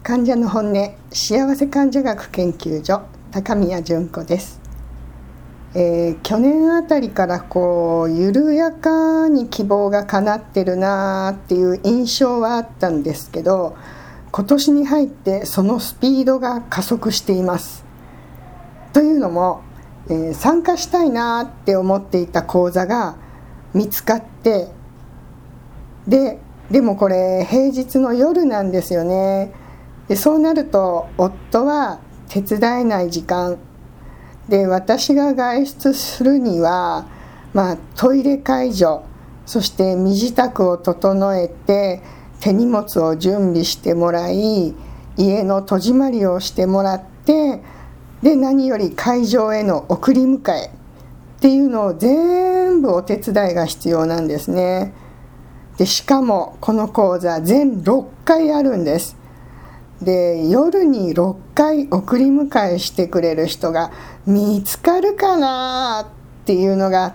患者の本音幸せ患者学研究所高宮純子です。去年あたりから緩やかに希望が叶ってるなっていう印象はあったんですけど、今年に入ってそのスピードが加速しています。というのも、参加したいなって思っていた講座が見つかって、でもこれ平日の夜なんですよね。でそうなると夫は手伝えない時間で、私が外出するには、トイレ介助、そして身支度を整えて手荷物を準備してもらい、家の戸締まりをしてもらって、で何より会場への送り迎えっていうのを全部お手伝いが必要なんですね。でしかもこの講座全6回あるんです。で夜に6回送り迎えしてくれる人が見つかるかなっていうのがあって、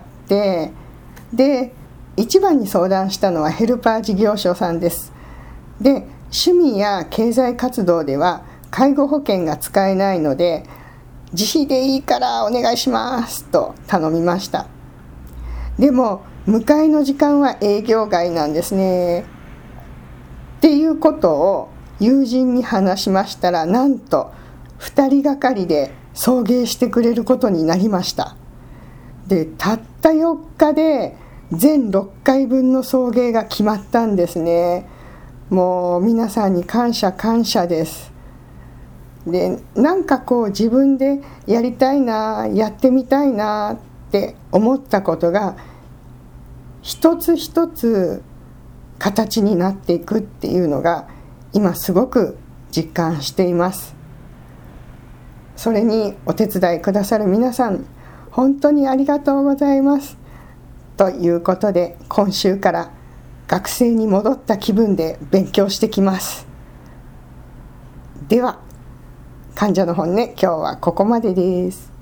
で一番に相談したのはヘルパー事業所さんです。で趣味や経済活動では介護保険が使えないので、自費でいいからお願いしますと頼みました。でも迎えの時間は営業外なんですね。っていうことを友人に話しましたら、なんと2人がかりで送迎してくれることになりました。でたった4日で全6回分の送迎が決まったんですね。もう皆さんに感謝です。で自分でやりたいな、やってみたいなって思ったことが一つ一つ形になっていくっていうのが今すごく実感しています。それにお手伝いくださる皆さん、本当にありがとうございます。ということで、今週から学生に戻った気分で勉強してきます。では、患者の本音、今日はここまでです。